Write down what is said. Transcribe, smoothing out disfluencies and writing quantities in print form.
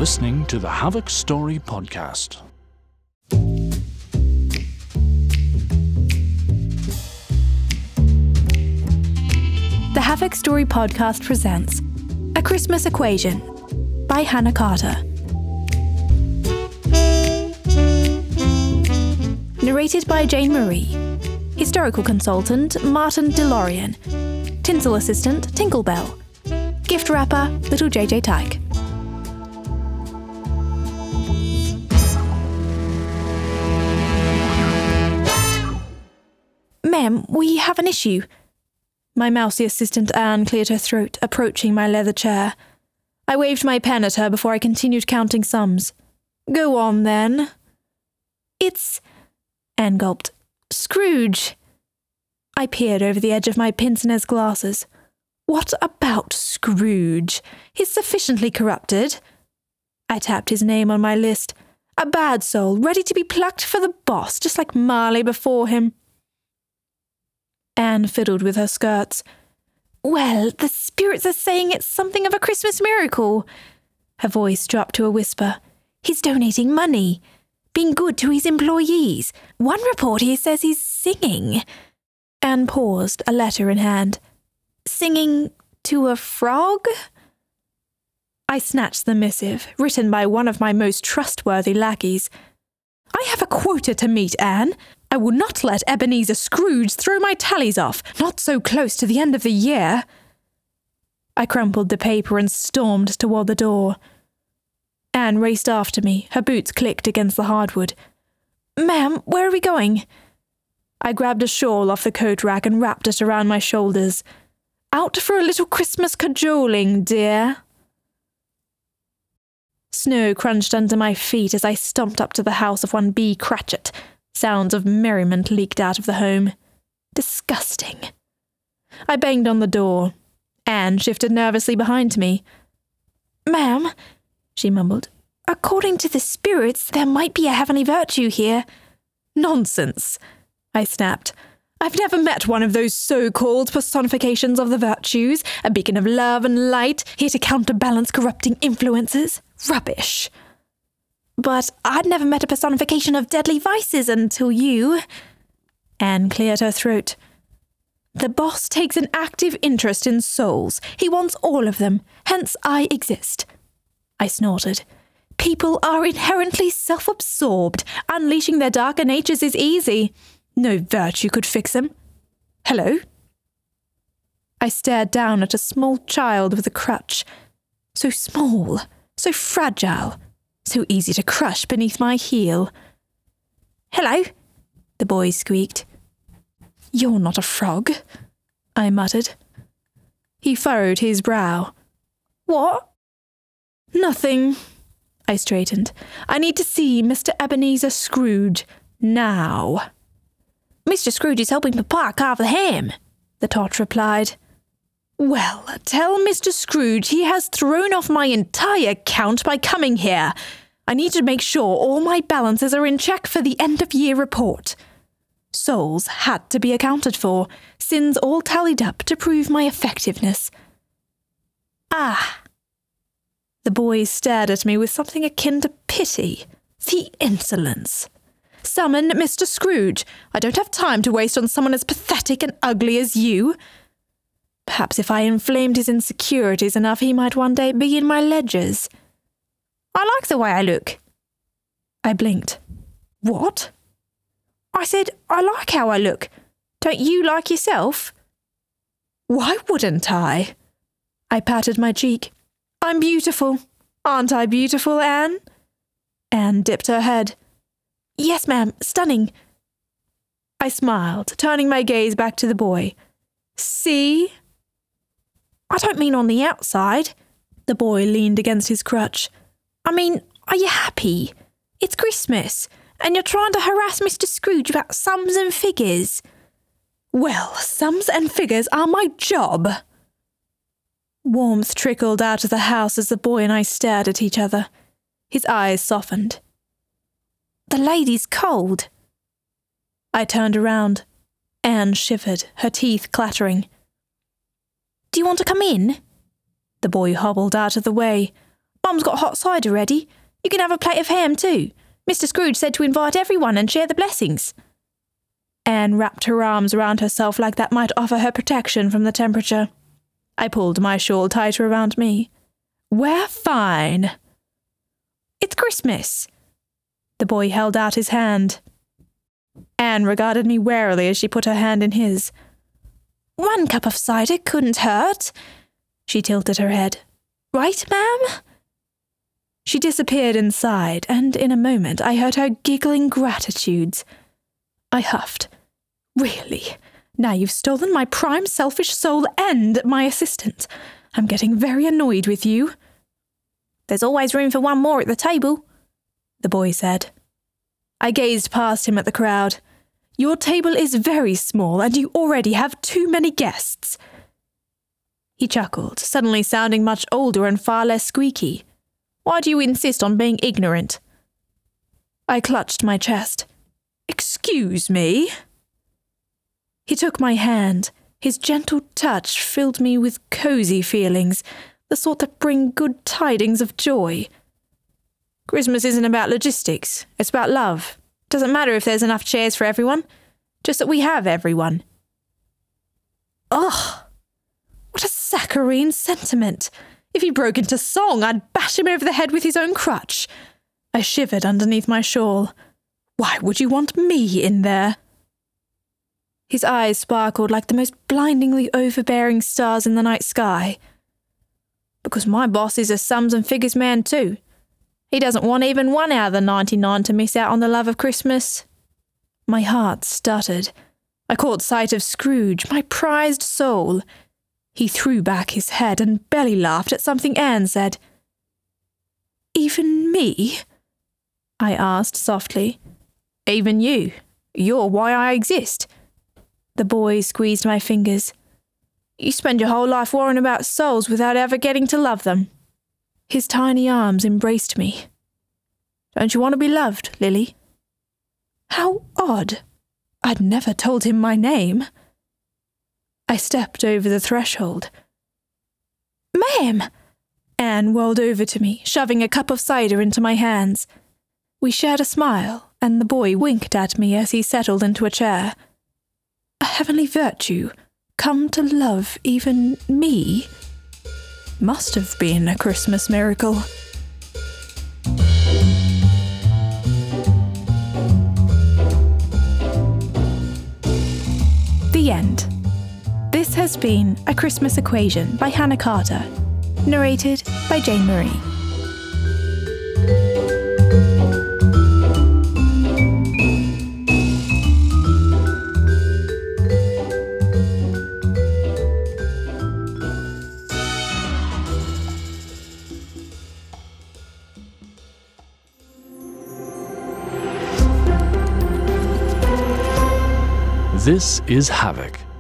listening to the Havoc Story Podcast. The Havoc Story Podcast presents A Christmas Equation by Hannah Carter. Narrated by Jane Marie. Historical consultant Martin DeLorean. Tinsel assistant Tinklebell. Gift wrapper Little JJ Tyke. Ma'am, we have an issue. My mousy assistant Anne cleared her throat, approaching my leather chair. I waved my pen at her before I continued counting sums. Go on, then. It's... Anne gulped. Scrooge. I peered over the edge of my pince-nez glasses. What about Scrooge? He's sufficiently corrupted. I tapped his name on my list. A bad soul, ready to be plucked for the boss, just like Marley before him. Anne fiddled with her skirts. Well, the spirits are saying it's something of a Christmas miracle. Her voice dropped to a whisper. He's donating money, being good to his employees. One report here says he's singing. Anne paused, a letter in hand. Singing to a frog? I snatched the missive, written by one of my most trustworthy lackeys. I have a quota to meet, Anne. I will not let Ebenezer Scrooge throw my tallies off, not so close to the end of the year. I crumpled the paper and stormed toward the door. Anne raced after me, her boots clicked against the hardwood. Ma'am, where are we going? I grabbed a shawl off the coat rack and wrapped it around my shoulders. Out for a little Christmas cajoling, dear. Snow crunched under my feet as I stomped up to the house of one B. Cratchit. Sounds of merriment leaked out of the home. Disgusting. I banged on the door. Anne shifted nervously behind me. Ma'am, she mumbled, according to the spirits, there might be a heavenly virtue here. Nonsense, I snapped. I've never met one of those so-called personifications of the virtues, a beacon of love and light, here to counterbalance corrupting influences. Rubbish. But I'd never met a personification of deadly vices until you. Anne cleared her throat. The boss takes an active interest in souls. He wants all of them, hence I exist. I snorted. People are inherently self-absorbed. Unleashing their darker natures is easy. No virtue could fix them. Hello? I stared down at a small child with a crutch. So small, so fragile, so easy to crush beneath my heel. Hello? The boy squeaked. You're not a frog, I muttered. He furrowed his brow. What? Nothing. I straightened. I need to see Mr. Ebenezer Scrooge now. Mr. Scrooge is helping Papa carve the ham, the tot replied. Well, tell Mr. Scrooge he has thrown off my entire count by coming here. I need to make sure all my balances are in check for the end-of-year report. Souls had to be accounted for, sins all tallied up to prove my effectiveness. Ah! The boy stared at me with something akin to pity. The insolence. Summon Mr. Scrooge. I don't have time to waste on someone as pathetic and ugly as you. Perhaps if I inflamed his insecurities enough, he might one day be in my ledgers. I like the way I look. I blinked. What? I said, I like how I look. Don't you like yourself? Why wouldn't I? I patted my cheek. I'm beautiful. Aren't I beautiful, Anne? Anne dipped her head. Yes, ma'am, stunning. I smiled, turning my gaze back to the boy. See? I don't mean on the outside. The boy leaned against his crutch. I mean, are you happy? It's Christmas, and you're trying to harass Mr. Scrooge about sums and figures. Well, sums and figures are my job. Warmth trickled out of the house as the boy and I stared at each other. His eyes softened. The lady's cold. I turned around. Anne shivered, her teeth clattering. Do you want to come in? The boy hobbled out of the way. Mum's got hot cider ready. You can have a plate of ham too. Mr. Scrooge said to invite everyone and share the blessings." Anne wrapped her arms around herself like that might offer her protection from the temperature. I pulled my shawl tighter around me. "We're fine." "It's Christmas." The boy held out his hand. Anne regarded me warily as she put her hand in his. "1 cup of cider couldn't hurt." She tilted her head. "Right, ma'am?" She disappeared inside, and in a moment I heard her giggling gratitudes. I huffed. "Really? Now you've stolen my prime selfish soul and my assistant. I'm getting very annoyed with you." "There's always room for one more at the table," the boy said. I gazed past him at the crowd. "Your table is very small, and you already have too many guests." He chuckled, suddenly sounding much older and far less squeaky. "Why do you insist on being ignorant?" I clutched my chest. "Excuse me?" He took my hand. His gentle touch filled me with cozy feelings, the sort that bring good tidings of joy. "Christmas isn't about logistics. It's about love. Doesn't matter if there's enough chairs for everyone, just that we have everyone." Ugh! What a saccharine sentiment! If he broke into song, I'd bash him over the head with his own crutch. I shivered underneath my shawl. Why would you want me in there? His eyes sparkled like the most blindingly overbearing stars in the night sky. "Because my boss is a sums and figures man too. He doesn't want even 1 out of the 99 to miss out on the love of Christmas." My heart stuttered. I caught sight of Scrooge, my prized soul. He threw back his head and belly laughed at something Anne said. "Even me?" I asked softly. "Even you. You're why I exist." The boy squeezed my fingers. "You spend your whole life worrying about souls without ever getting to love them." His tiny arms embraced me. "Don't you want to be loved, Lily?" How odd. I'd never told him my name. I stepped over the threshold. "Ma'am!" Anne whirled over to me, shoving a cup of cider into my hands. We shared a smile, and the boy winked at me as he settled into a chair. A heavenly virtue, come to love even me? Must have been a Christmas miracle. The end. This has been A Christmas Equation by Hannah Carter, narrated by Jane Marie. This is Havoc,